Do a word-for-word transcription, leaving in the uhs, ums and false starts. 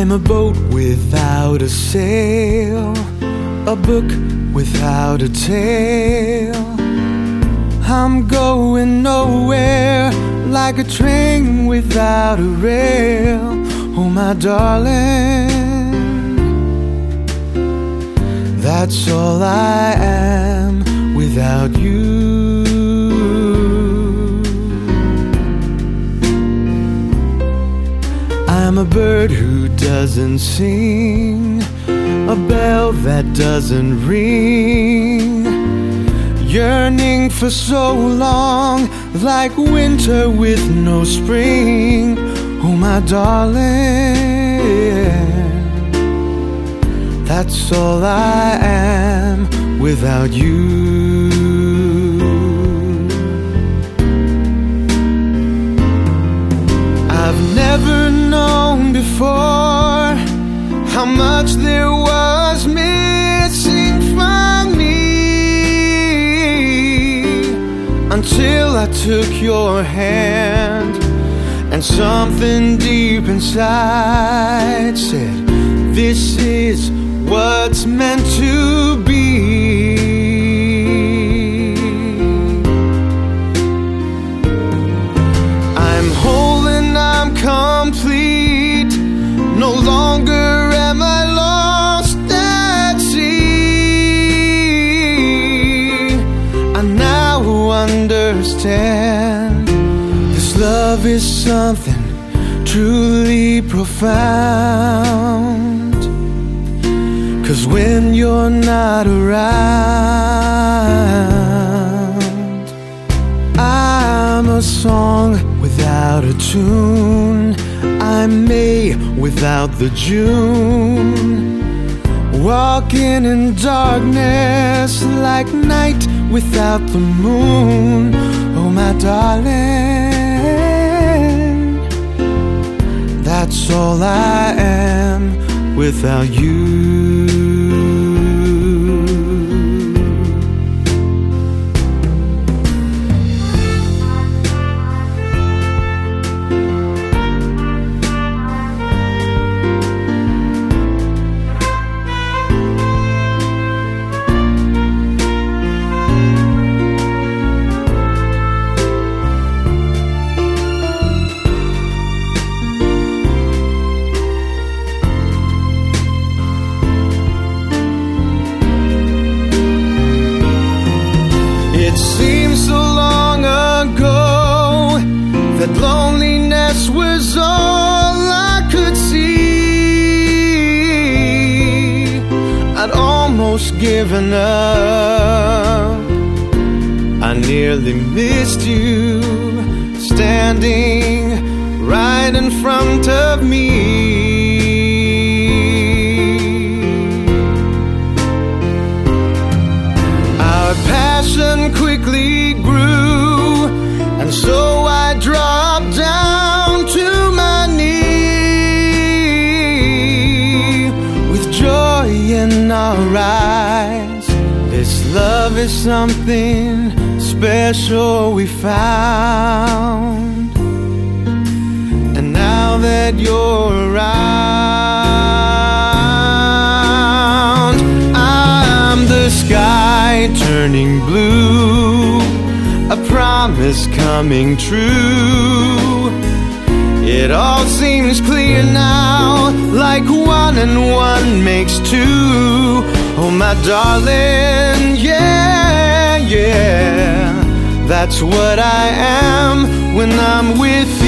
I'm a boat without a sail, a book without a tale. I'm going nowhere, like a train without a rail. Oh my darling, that's all I am without you. I'm a bird who doesn't sing, a bell that doesn't ring, yearning for so long, like winter with no spring. Oh my darling, that's all I am without you. I've never known before how much there was missing from me, until I took your hand and something deep inside said, this is what's meant to be. I'm whole and I'm complete, no longer am I lost at sea. I now understand this love is something truly profound, 'cause when you're not around, I'm a song without a tune, I'm May without the June, walking in darkness like night without the moon. Oh my darling, that's all I am without you. It seems so long ago that loneliness was all I could see. I'd almost given up, I nearly missed you, standing right in front of me. Passion quickly grew, and so I dropped down to my knee. With joy in our eyes, this love is something special we found. And now that you're around, I'm the sky turning blue, a promise coming true. It all seems clear now, like one and one makes two. Oh my darling, yeah, yeah, that's what I am when I'm with you.